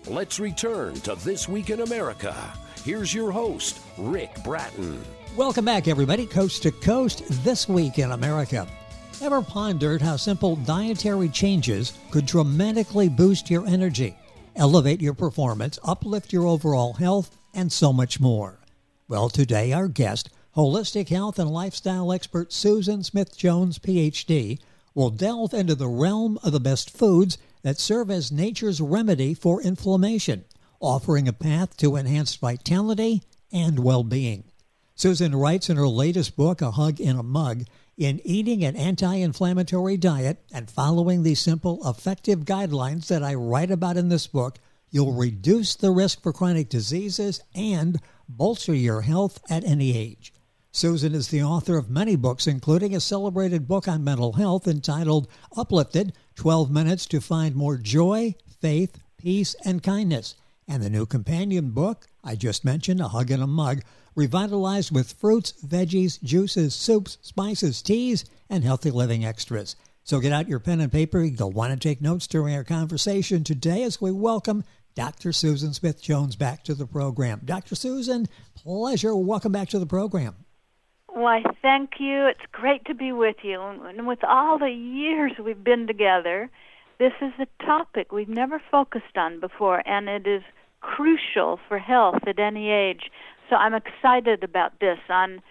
Let's return to This Week in America. Here's your host, Rick Bratton. Welcome back, everybody. Coast to Coast, This Week in America. Ever pondered how simple dietary changes could dramatically boost your energy, elevate your performance, uplift your overall health, and so much more? Well, today our guest, holistic health and lifestyle expert Susan Smith-Jones, Ph.D., will delve into the realm of the best foods that serve as nature's remedy for inflammation, offering a path to enhanced vitality and well-being. Susan writes in her latest book, A Hug in a Mug, in eating an anti-inflammatory diet and following these simple, effective guidelines that I write about in this book, you'll reduce the risk for chronic diseases and bolster your health at any age. Susan is the author of many books, including a celebrated book on mental health entitled Uplifted, 12 Minutes to Find More Joy, Faith, Peace, and Kindness, and the new companion book I just mentioned, A Hug in a Mug, revitalized with fruits, veggies, juices, soups, spices, teas, and healthy living extras. So get out your pen and paper. You'll want to take notes during our conversation today as we welcome Dr. Susan Smith-Jones back to the program. Dr. Susan, pleasure. Welcome back to the program. Why, thank you. It's great to be with you. And with all the years we've been together, this is a topic we've never focused on before, and it is crucial for health at any age. So I'm excited about this on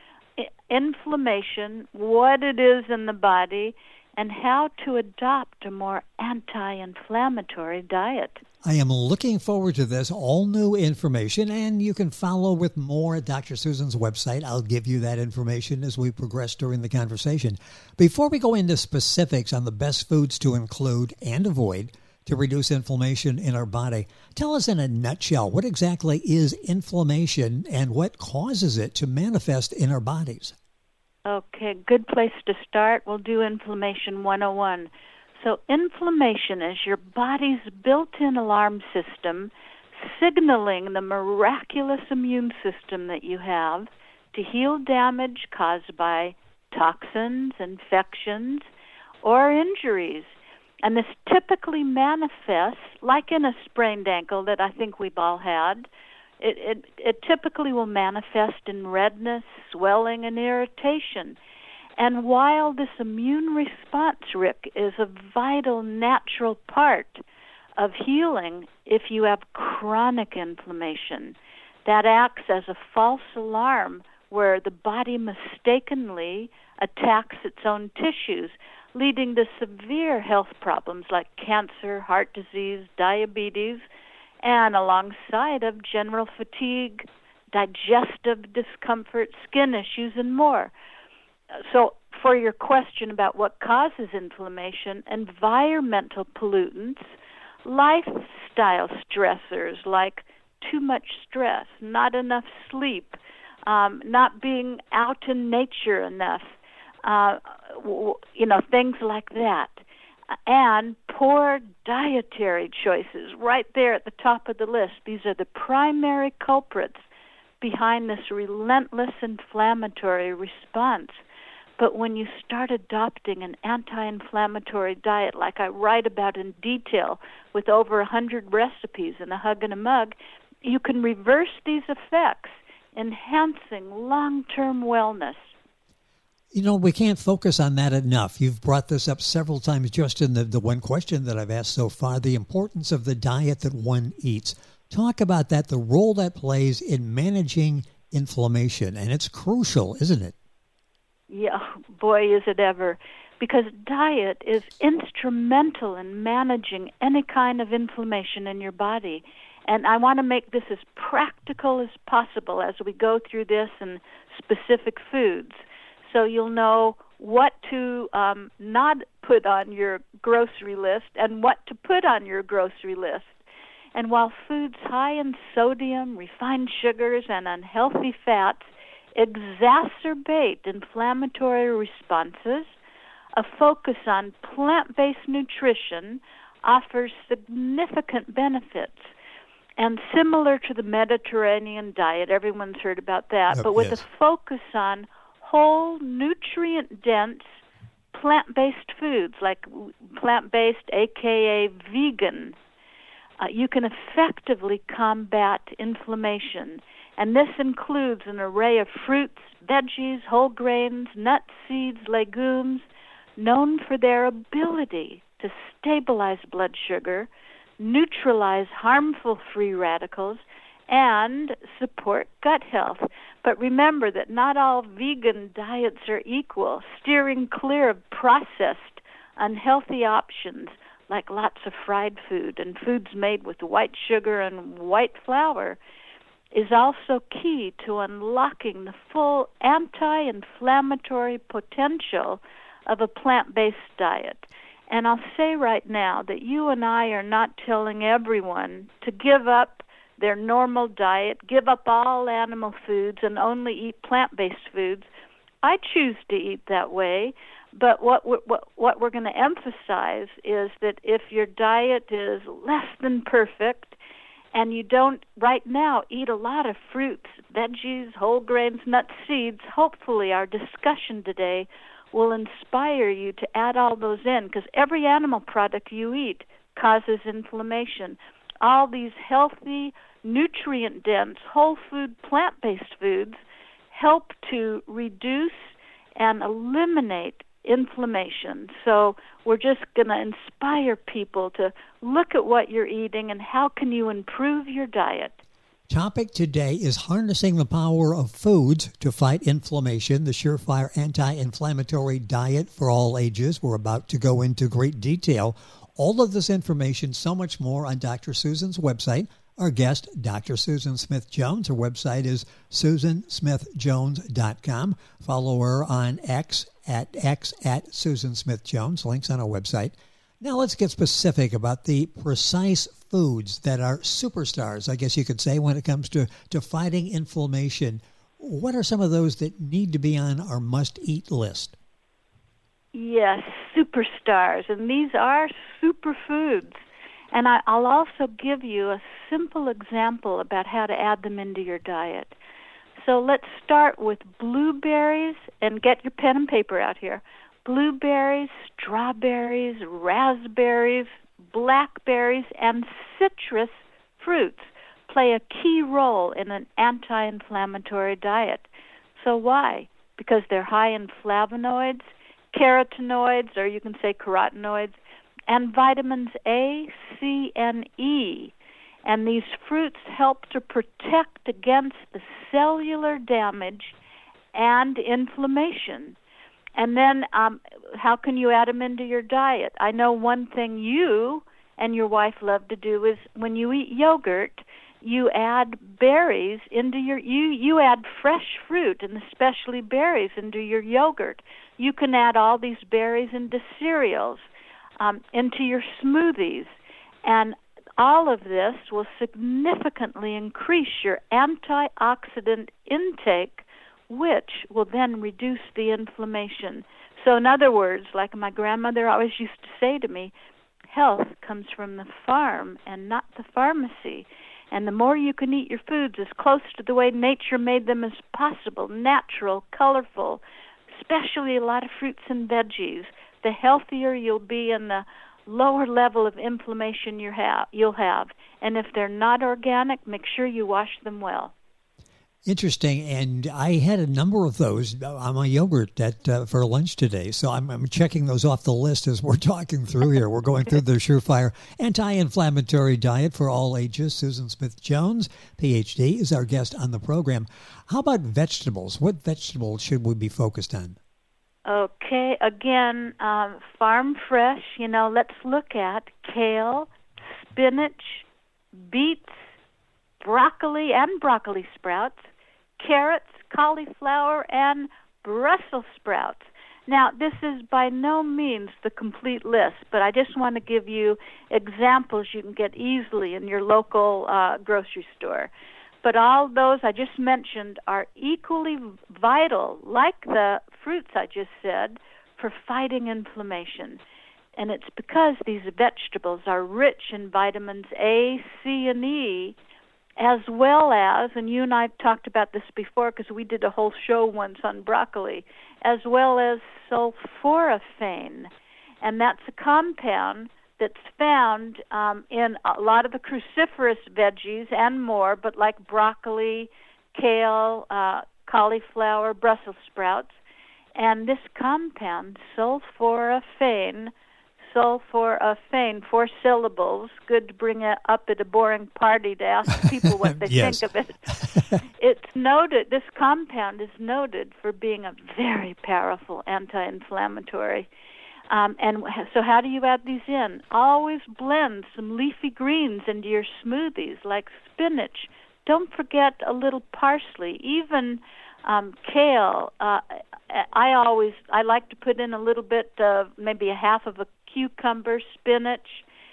inflammation, what it is in the body, and how to adopt a more anti-inflammatory diet. I am looking forward to this, all new information, and you can follow with more at Dr. Susan's website. I'll give you that information as we progress during the conversation. Before we go into specifics on the best foods to include and avoid to reduce inflammation in our body, tell us in a nutshell, what exactly is inflammation and what causes it to manifest in our bodies? Okay, good place to start. We'll do Inflammation 101. So inflammation is your body's built-in alarm system signaling the miraculous immune system that you have to heal damage caused by toxins, infections, or injuries. And this typically manifests, like in a sprained ankle that I think we've all had, it typically will manifest in redness, swelling, and irritation. And while this immune response, Rick, is a vital natural part of healing, if you have chronic inflammation, that acts as a false alarm where the body mistakenly attacks its own tissues, leading to severe health problems like cancer, heart disease, diabetes, and alongside of general fatigue, digestive discomfort, skin issues, and more. So for your question about what causes inflammation, environmental pollutants, lifestyle stressors like too much stress, not enough sleep, not being out in nature enough, things like that. And poor dietary choices, right there at the top of the list. These are the primary culprits behind this relentless inflammatory response. But when you start adopting an anti-inflammatory diet, like I write about in detail with over 100 recipes in A Hug in a Mug, you can reverse these effects, enhancing long-term wellness. You know, we can't focus on that enough. You've brought this up several times just in the one question that I've asked so far, the importance of the diet that one eats. Talk about that, the role that plays in managing inflammation, and it's crucial, isn't it? Yeah, boy, is it ever. Because diet is instrumental in managing any kind of inflammation in your body. And I want to make this as practical as possible as we go through this and specific foods. So you'll know what to not put on your grocery list and what to put on your grocery list. And while foods high in sodium, refined sugars, and unhealthy fats exacerbate inflammatory responses, a focus on plant-based nutrition offers significant benefits. And similar to the Mediterranean diet, everyone's heard about that, but with a focus on whole, nutrient-dense, plant-based foods, like plant-based, a.k.a. vegan. you can effectively combat inflammation. And this includes an array of fruits, veggies, whole grains, nuts, seeds, legumes, known for their ability to stabilize blood sugar, neutralize harmful free radicals, and support gut health. But remember that not all vegan diets are equal. Steering clear of processed, unhealthy options like lots of fried food and foods made with white sugar and white flour is also key to unlocking the full anti-inflammatory potential of a plant-based diet. And I'll say right now that you and I are not telling everyone to give up their normal diet, give up all animal foods, and only eat plant-based foods. I choose to eat that way, but what we're going to emphasize is that if your diet is less than perfect and you don't right now eat a lot of fruits, veggies, whole grains, nuts, seeds, hopefully our discussion today will inspire you to add all those in, because every animal product you eat causes inflammation. All these healthy, nutrient-dense, whole food, plant-based foods help to reduce and eliminate inflammation. So we're just going to inspire people to look at what you're eating and how can you improve your diet. Topic today is harnessing the power of foods to fight inflammation, the surefire anti-inflammatory diet for all ages. We're about to go into great detail. All of this information, so much more on Dr. Susan's website. Our guest, Dr. Susan Smith-Jones. Her website is susansmithjones.com. Follow her on X at Susan Smith-Jones. Links on our website. Now let's get specific about the precise foods that are superstars, I guess you could say, when it comes to fighting inflammation. What are some of those that need to be on our must-eat list? Yes, superstars, and these are superfoods. And I'll also give you a simple example about how to add them into your diet. So let's start with blueberries, and get your pen and paper out here. Blueberries, strawberries, raspberries, blackberries, and citrus fruits play a key role in an anti-inflammatory diet. So why? Because they're high in flavonoids, carotenoids, or you can say carotenoids, and vitamins A, C, and E. And these fruits help to protect against the cellular damage and inflammation. And then how can you add them into your diet? I know one thing you and your wife love to do is when you eat yogurt, you add berries into you add fresh fruit and especially berries into your yogurt. You can add all these berries into cereals, into your smoothies, and all of this will significantly increase your antioxidant intake, which will then reduce the inflammation. So in other words, like my grandmother always used to say to me, health comes from the farm and not the pharmacy. And the more you can eat your foods as close to the way nature made them as possible, natural, colorful, especially a lot of fruits and veggies, the healthier you'll be and the lower level of inflammation you'll have. And if they're not organic, make sure you wash them well. Interesting, and I had a number of those on my yogurt for lunch today, so I'm checking those off the list as we're talking through here. We're going through the surefire anti-inflammatory diet for all ages. Susan Smith-Jones, Ph.D., is our guest on the program. How about vegetables? What vegetables should we be focused on? Okay, again, farm fresh. Let's look at kale, spinach, beets, broccoli and broccoli sprouts, carrots, cauliflower, and Brussels sprouts. Now, this is by no means the complete list, but I just want to give you examples you can get easily in your local grocery store. But all those I just mentioned are equally vital, like the fruits I just said, for fighting inflammation. And it's because these vegetables are rich in vitamins A, C, and E, as well as, and you and I talked about this before because we did a whole show once on broccoli, as well as sulforaphane. And that's a compound that's found in a lot of the cruciferous veggies and more, but like broccoli, kale, cauliflower, Brussels sprouts. And this compound, sulforaphane, 4 syllables, good to bring it up at a boring party to ask people what they think of it. It's noted, this compound is noted for being a very powerful anti-inflammatory. And so how do you add these in? Always blend some leafy greens into your smoothies, like spinach. Don't forget a little parsley, even kale. I like to put in a little bit, maybe a half of a cucumber, spinach,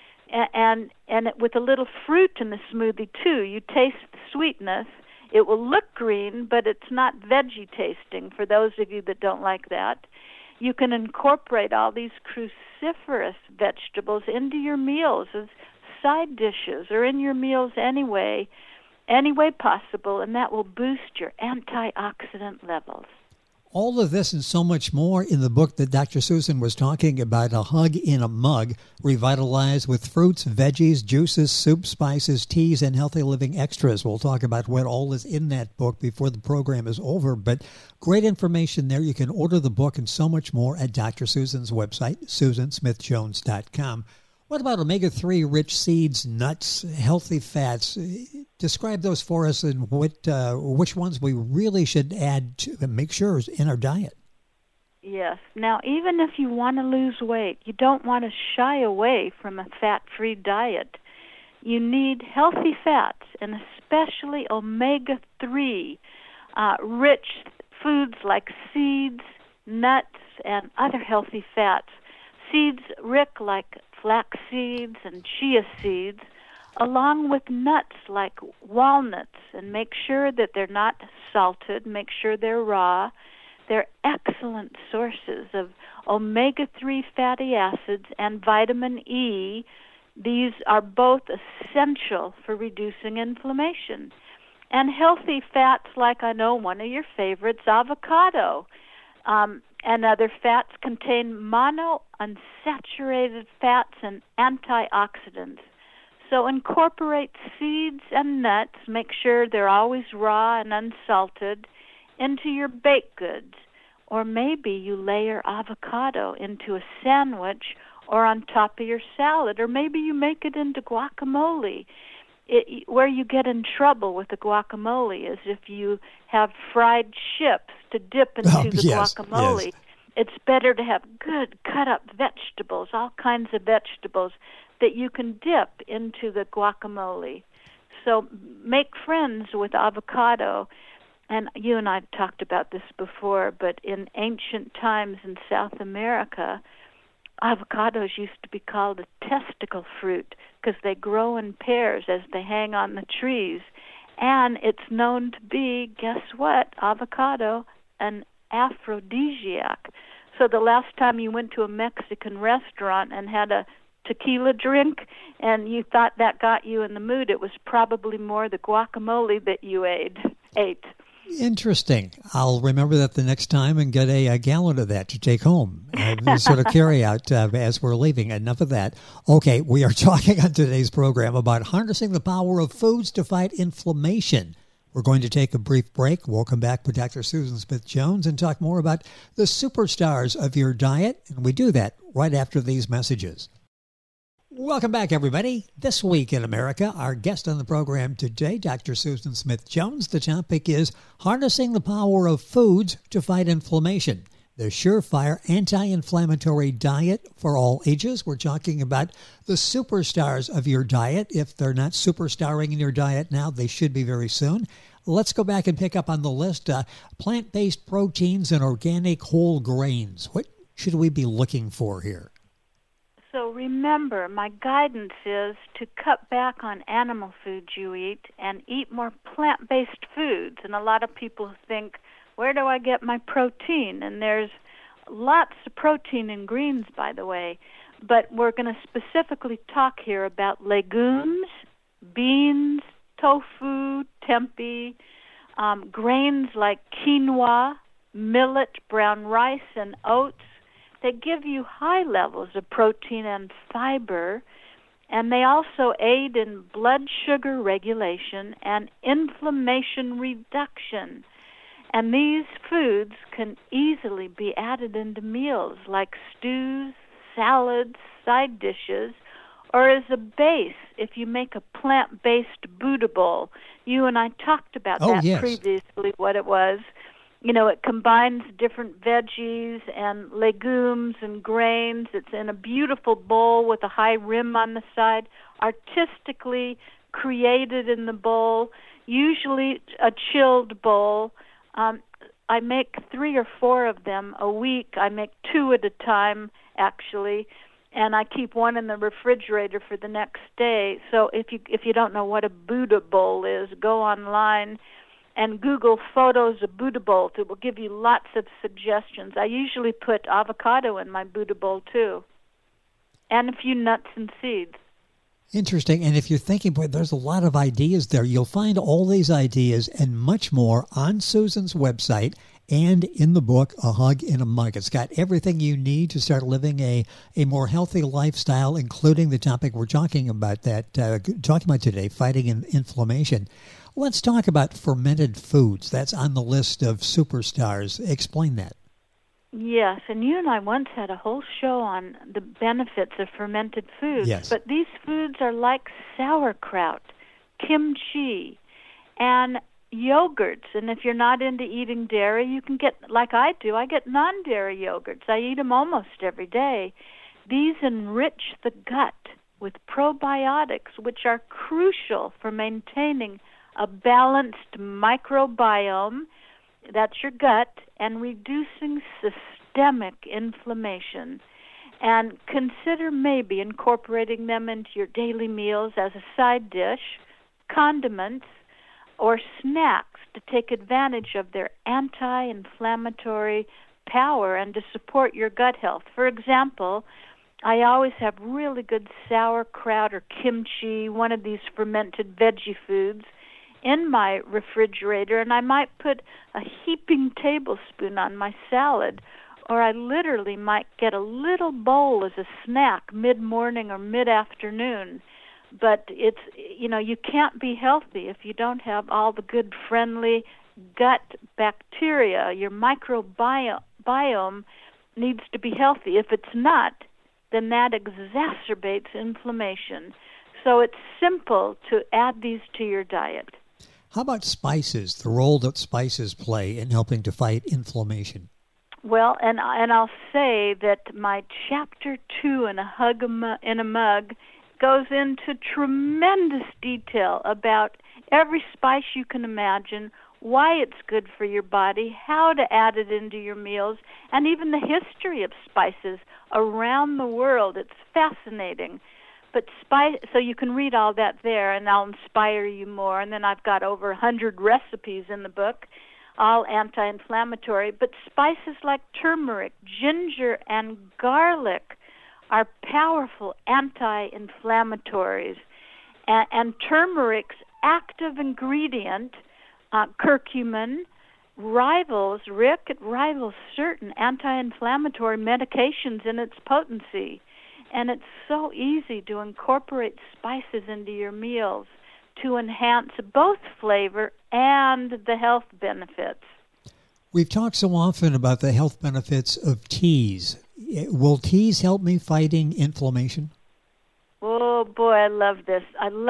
and with a little fruit in the smoothie too. You taste the sweetness. It will look green, but it's not veggie tasting for those of you that don't like that. You can incorporate all these cruciferous vegetables into your meals as side dishes or in your meals any way possible, and that will boost your antioxidant levels. All of this and so much more in the book that Dr. Susan was talking about, A Hug in a Mug, revitalized with fruits, veggies, juices, soups, spices, teas, and healthy living extras. We'll talk about what all is in that book before the program is over, but great information there. You can order the book and so much more at Dr. Susan's website, susansmithjones.com. What about omega-3 rich seeds, nuts, healthy fats? Describe those for us and which ones we really should add to make sure is in our diet. Yes. Now, even if you want to lose weight, you don't want to shy away from a fat-free diet. You need healthy fats, and especially omega-3 rich foods like seeds, nuts, and other healthy fats. Seeds rich like flax seeds and chia seeds, along with nuts like walnuts, and make sure that they're not salted, make sure they're raw. They're excellent sources of omega-3 fatty acids and vitamin E. These are both essential for reducing inflammation. And healthy fats like, I know one of your favorites, avocado. And other fats contain monounsaturated fats and antioxidants. So incorporate seeds and nuts, make sure they're always raw and unsalted, into your baked goods. Or maybe you layer avocado into a sandwich or on top of your salad, or maybe you make it into guacamole. Where you get in trouble with the guacamole is if you have fried chips to dip into the guacamole. Yes. It's better to have good cut-up vegetables, all kinds of vegetables that you can dip into the guacamole. So make friends with avocado. And you and I have talked about this before, but in ancient times in South America, avocados used to be called a testicle fruit because they grow in pairs as they hang on the trees. And it's known to be, guess what, avocado, an aphrodisiac. So the last time you went to a Mexican restaurant and had a tequila drink and you thought that got you in the mood, it was probably more the guacamole that you ate. Interesting. I'll remember that the next time and get a gallon of that to take home. Sort of carry out as we're leaving. Enough of that. Okay, we are talking on today's program about harnessing the power of foods to fight inflammation. We're going to take a brief break. We'll come back with Dr. Susan Smith-Jones and talk more about the superstars of your diet. And we do that right after these messages. Welcome back, everybody. This Week in America, our guest on the program today, Dr. Susan Smith-Jones. The topic is harnessing the power of foods to fight inflammation. The surefire anti-inflammatory diet for all ages. We're talking about the superstars of your diet. If they're not superstarring in your diet now, they should be very soon. Let's go back and pick up on the list. Plant-based proteins and organic whole grains. What should we be looking for here? So remember, my guidance is to cut back on animal foods you eat and eat more plant-based foods. And a lot of people think, where do I get my protein? And there's lots of protein in greens, by the way. But we're going to specifically talk here about legumes, beans, tofu, tempeh, grains like quinoa, millet, brown rice, and oats, They give you high levels of protein and fiber, and they also aid in blood sugar regulation and inflammation reduction. And these foods can easily be added into meals like stews, salads, side dishes, or as a base if you make a plant-based Buddha bowl. You and I talked about that yes. previously, what it was. You know, it combines different veggies and legumes and grains. It's in a beautiful bowl with a high rim on the side, artistically created in the bowl, usually a chilled bowl. I make 3 or 4 of them a week. I make 2 at a time, actually, and I keep one in the refrigerator for the next day. So if you don't know what a Buddha bowl is, go online and Google photos of Buddha bowls. It will give you lots of suggestions. I usually put avocado in my Buddha bowl, too, and a few nuts and seeds. Interesting. And if you're thinking, boy, there's a lot of ideas there, you'll find all these ideas and much more on Susan's website and in the book, A Hug in a Mug. It's got everything you need to start living a more healthy lifestyle, including the topic we're talking about today, fighting inflammation. Let's talk about fermented foods. That's on the list of superstars. Explain that. Yes, and you and I once had a whole show on the benefits of fermented foods. Yes. But these foods are like sauerkraut, kimchi, and yogurts. And if you're not into eating dairy, you can get, like I do, I get non-dairy yogurts. I eat them almost every day. These enrich the gut with probiotics, which are crucial for maintaining a balanced microbiome, that's your gut, and reducing systemic inflammation. And consider maybe incorporating them into your daily meals as a side dish, condiments, or snacks to take advantage of their anti-inflammatory power and to support your gut health. For example, I always have really good sauerkraut or kimchi, one of these fermented veggie foods, in my refrigerator, and I might put a heaping tablespoon on my salad, or I literally might get a little bowl as a snack mid-morning or mid-afternoon. But it's, you can't be healthy if you don't have all the good, friendly gut bacteria. Your microbiome needs to be healthy. If it's not, then that exacerbates inflammation. So it's simple to add these to your diet. How about spices, the role that spices play in helping to fight inflammation? Well, and I'll say that my Chapter 2 in A Hug in a Mug goes into tremendous detail about every spice you can imagine, why it's good for your body, how to add it into your meals, and even the history of spices around the world. It's fascinating. But so you can read all that there, and I'll inspire you more. And then I've got over 100 recipes in the book, all anti-inflammatory. But spices like turmeric, ginger, and garlic are powerful anti-inflammatories. And turmeric's active ingredient, curcumin, rivals certain anti-inflammatory medications in its potency. And it's so easy to incorporate spices into your meals to enhance both flavor and the health benefits. We've talked so often about the health benefits of teas. Will teas help me fighting inflammation? Oh, boy, I love this.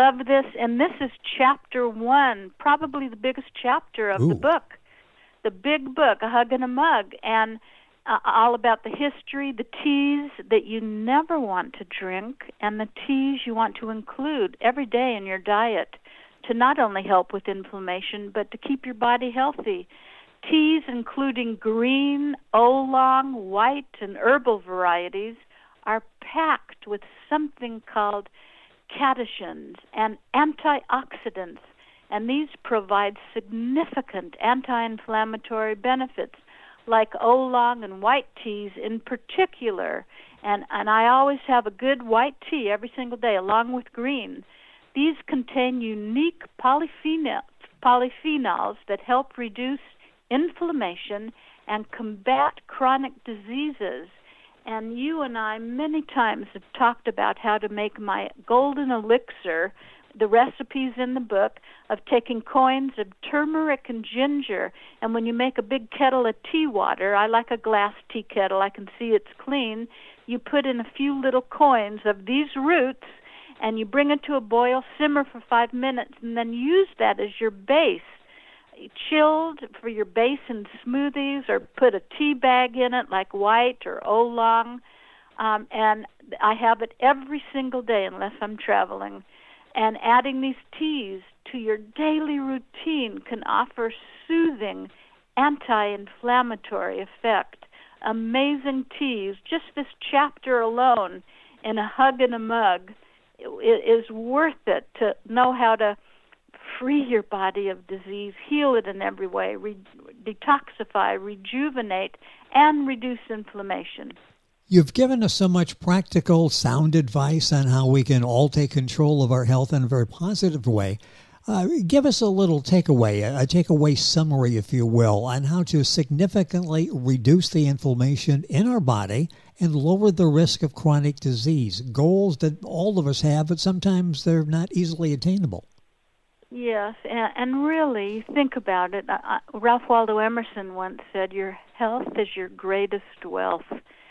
And this is Chapter 1, probably the biggest chapter of the book. The big book, A Hug in a Mug, and all about the history, the teas that you never want to drink, and the teas you want to include every day in your diet to not only help with inflammation, but to keep your body healthy. Teas including green, oolong, white, and herbal varieties are packed with something called catechins and antioxidants, and these provide significant anti-inflammatory benefits, like oolong and white teas in particular. And I always have a good white tea every single day along with green. These contain unique polyphenols that help reduce inflammation and combat chronic diseases. And you and I many times have talked about how to make my golden elixir, the recipes in the book, of taking coins of turmeric and ginger. And when you make a big kettle of tea water, I like a glass tea kettle, I can see it's clean, you put in a few little coins of these roots, and you bring it to a boil, simmer for 5 minutes, and then use that as your base, chilled for your base in smoothies, or put a tea bag in it like white or oolong. And I have it every single day unless I'm traveling. And adding these teas to your daily routine can offer soothing, anti-inflammatory effect. Amazing teas. Just this chapter alone in A Hug in a Mug is worth it to know how to free your body of disease, heal it in every way, detoxify, rejuvenate, and reduce inflammation. You've given us so much practical, sound advice on how we can all take control of our health in a very positive way. Give us a little takeaway, a takeaway summary, if you will, on how to significantly reduce the inflammation in our body and lower the risk of chronic disease. Goals that all of us have, but sometimes they're not easily attainable. Yes, and really, think about it. Ralph Waldo Emerson once said, your health is your greatest wealth.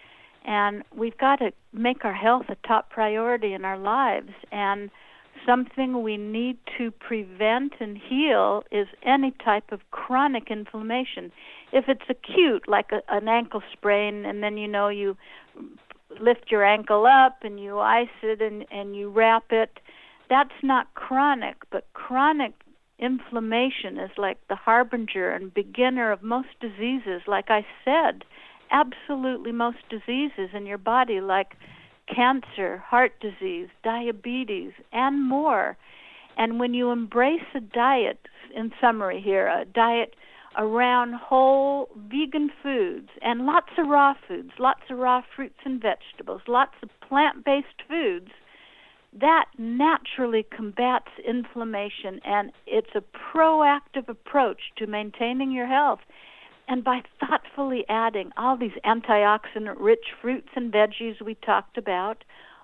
And we've got to make our health a top priority in our lives. And something we need to prevent and heal is any type of chronic inflammation. If it's acute, like an ankle sprain, and then you lift your ankle up and you ice it and you wrap it, that's not chronic. But chronic inflammation is like the harbinger and beginner of most diseases. Like I said, absolutely most diseases in your body, like cancer, heart disease, diabetes, and more. And when you embrace a diet, in summary here, a diet around whole vegan foods and lots of raw foods, lots of raw fruits and vegetables, lots of plant-based foods, that naturally combats inflammation, and it's a proactive approach to maintaining your health. And by thoughtfully adding all these antioxidant-rich fruits and veggies we talked about,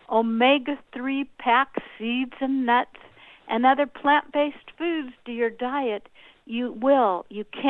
omega-3 packed seeds and nuts, and other plant-based foods to your diet, you will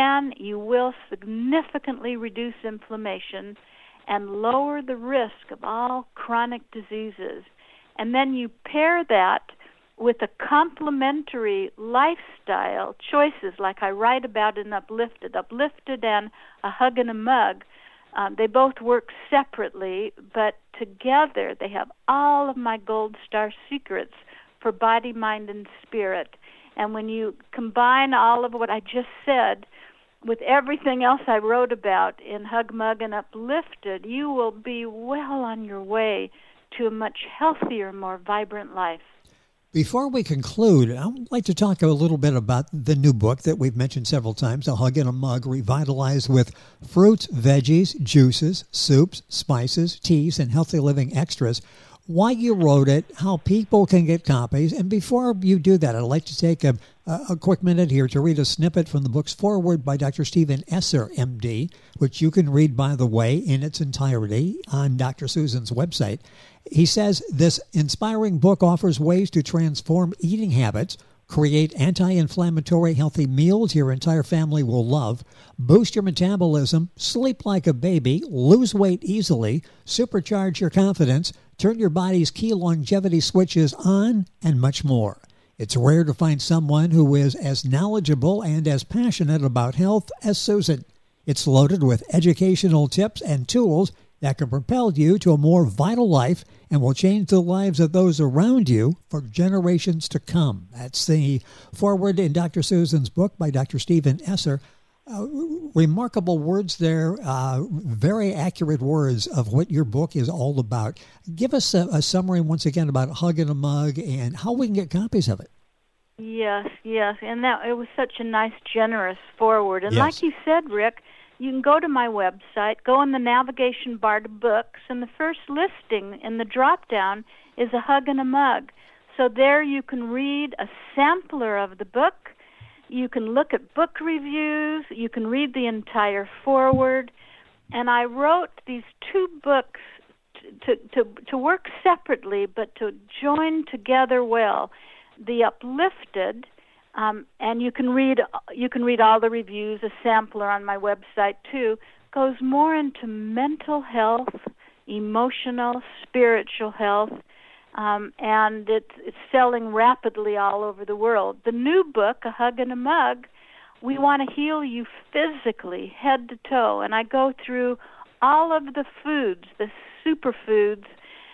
significantly reduce inflammation and lower the risk of all chronic diseases. And then you pair that with a complementary lifestyle choices, like I write about in Uplifted and A Hug in a Mug. They both work separately, but together they have all of my gold star secrets for body, mind, and spirit. And when you combine all of what I just said with everything else I wrote about in Hug, Mug, and Uplifted, you will be well on your way to a much healthier, more vibrant life. Before we conclude, I would like to talk a little bit about the new book that we've mentioned several times, A Hug in a Mug, revitalized with fruits, veggies, juices, soups, spices, teas, and healthy living extras. Why you wrote it, how people can get copies. And before you do that, I'd like to take a quick minute here to read a snippet from the book's foreword by Dr. Stephen Esser, MD, which you can read, by the way, in its entirety on Dr. Susan's website. He says, this inspiring book offers ways to transform eating habits, create anti-inflammatory healthy meals your entire family will love, boost your metabolism, sleep like a baby, lose weight easily, supercharge your confidence, turn your body's key longevity switches on, and much more. It's rare to find someone who is as knowledgeable and as passionate about health as Susan. It's loaded with educational tips and tools that can propel you to a more vital life and will change the lives of those around you for generations to come. That's the foreword in Dr. Susan's book by Dr. Stephen Esser. Remarkable words there, very accurate words of what your book is all about. Give us a summary once again about Hug in a Mug and how we can get copies of it. Yes, and that it was such a nice, generous foreword. And yes, like you said, Rick, you can go to my website, go in the navigation bar to books, and the first listing in the drop-down is A Hug in a Mug. So there you can read a sampler of the book. You can look at book reviews. You can read the entire foreword. And I wrote these two books to work separately, but to join together well. The Uplifted, and you can read all the reviews. A sampler on my website too goes more into mental health, emotional, spiritual health, and it's selling rapidly all over the world. The new book, A Hug and a Mug, we want to heal you physically, head to toe, and I go through all of the foods, the superfoods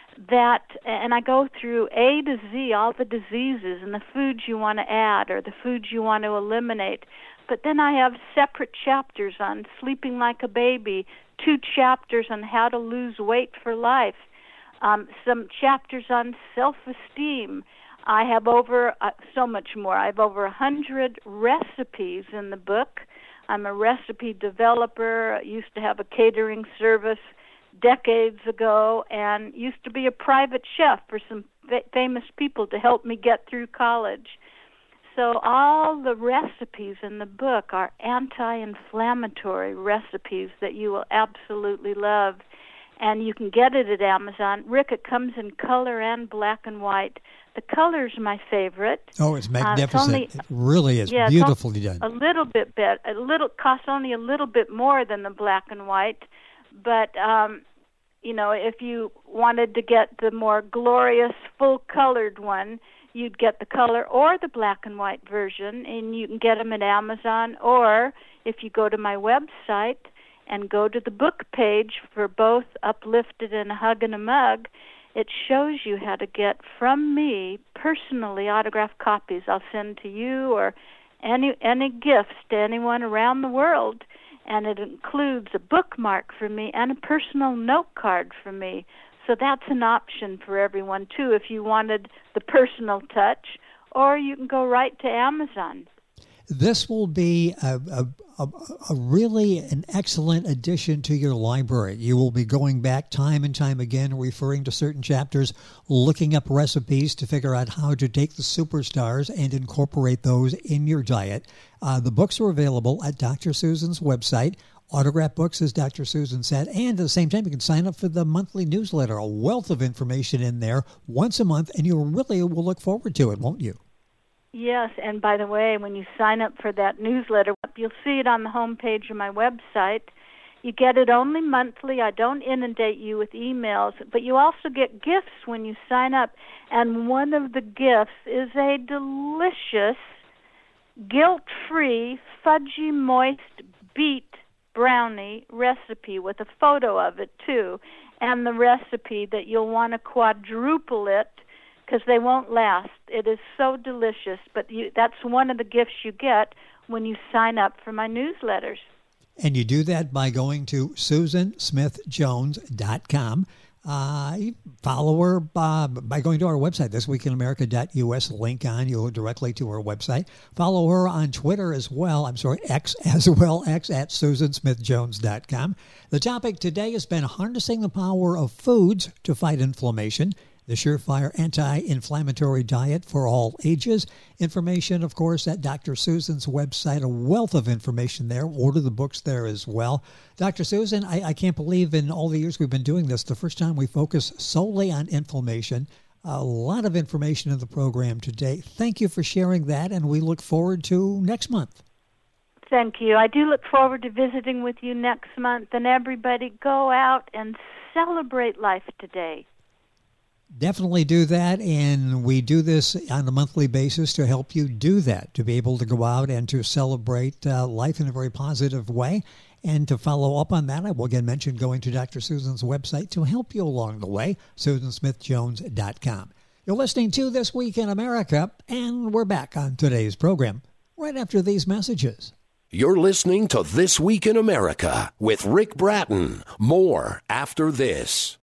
and I go through A to Z, all the diseases and the foods you want to add or the foods you want to eliminate. But then I have separate chapters on sleeping like a baby, 2 chapters on how to lose weight for life, some chapters on self-esteem. I have so much more. I have over 100 recipes in the book. I'm a recipe developer. I used to have a catering service decades ago and used to be a private chef for some famous people to help me get through college. So all the recipes in the book are anti-inflammatory recipes that you will absolutely love. And you can get it at Amazon. Rick, it comes in color and black and white. The color's my favorite. Oh, it's magnificent. It really is beautifully done. A little bit better. Costs only a little bit more than the black and white. But, if you wanted to get the more glorious, full-colored one, you'd get the color or the black and white version, and you can get them at Amazon. Or if you go to my website and go to the book page for both Uplifted and A Hug and a Mug, it shows you how to get from me personally autographed copies. I'll send to you or any gifts to anyone around the world. And it includes a bookmark for me and a personal note card for me. So that's an option for everyone, too, if you wanted the personal touch, or you can go right to Amazon. This will be a really an excellent addition to your library. You will be going back time and time again, referring to certain chapters, looking up recipes to figure out how to take the superstars and incorporate those in your diet. The books are available at Dr. Susan's website. Autograph books, as Dr. Susan said, and at the same time, you can sign up for the monthly newsletter. A wealth of information in there once a month, and you really will look forward to it, won't you? Yes, and by the way, when you sign up for that newsletter, you'll see it on the homepage of my website. You get it only monthly. I don't inundate you with emails, but you also get gifts when you sign up, and one of the gifts is a delicious, guilt-free, fudgy, moist beet brownie recipe with a photo of it, too, and the recipe that you'll want to quadruple it, because they won't last. It is so delicious, but that's one of the gifts you get when you sign up for my newsletters. And you do that by going to SusanSmithJones.com. Follow her by going to our website, thisweekinamerica.us, link on. You'll go directly to her website. Follow her on Twitter as well. X as well, X at SusanSmithJones.com. The topic today has been harnessing the power of foods to fight inflammation. The surefire anti-inflammatory diet for all ages. Information, of course, at Dr. Susan's website. A wealth of information there. Order the books there as well. Dr. Susan, I can't believe in all the years we've been doing this, the first time we focus solely on inflammation. A lot of information in the program today. Thank you for sharing that, and we look forward to next month. Thank you. I do look forward to visiting with you next month. And everybody, go out and celebrate life today. Definitely do that, and we do this on a monthly basis to help you do that, to be able to go out and to celebrate life in a very positive way. And to follow up on that, I will again mention going to Dr. Susan's website to help you along the way, SusanSmithJones.com. You're listening to This Week in America, and we're back on today's program right after these messages. You're listening to This Week in America with Rick Bratton. More after this.